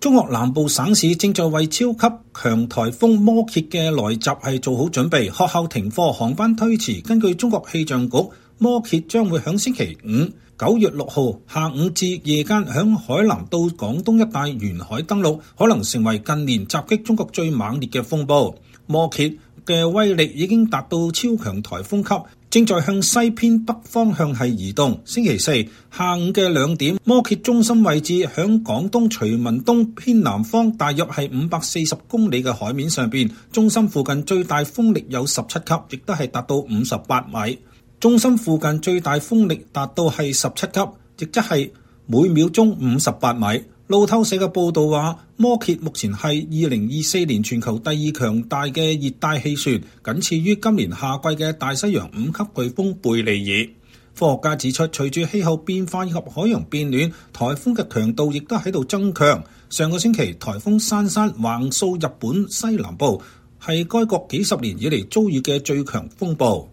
中國南部省市正在為超級強颱風摩羯嘅來襲做好準備，學校停課，航班推遲。根據中國氣象局，摩羯將會喺星期五9月6號下午至夜間響海南到廣東一帶沿海登陸，可能成為近年襲擊中國最猛烈嘅風暴。摩羯嘅威力已經達到超強颱風級，正在向西偏北方向係移動。星期四下午嘅2點，摩羯中心位置響廣東徐聞東偏南方，大約係540公里嘅海面上邊。中心附近最大風力有17級，亦都係達到58米。中心附近最大風力達到係17級，亦即係每秒鐘58米。路透社嘅報導話，摩羯目前係2024年全球第2強大嘅熱帶氣旋，僅次於今年夏季嘅大西洋5級颶風貝利爾。科學家指出，隨住氣候變化以及海洋變暖，颱風嘅強度亦都喺度增強。上個星期，颱風珊珊橫掃日本西南部，係該國幾十年以嚟遭遇嘅最強風暴。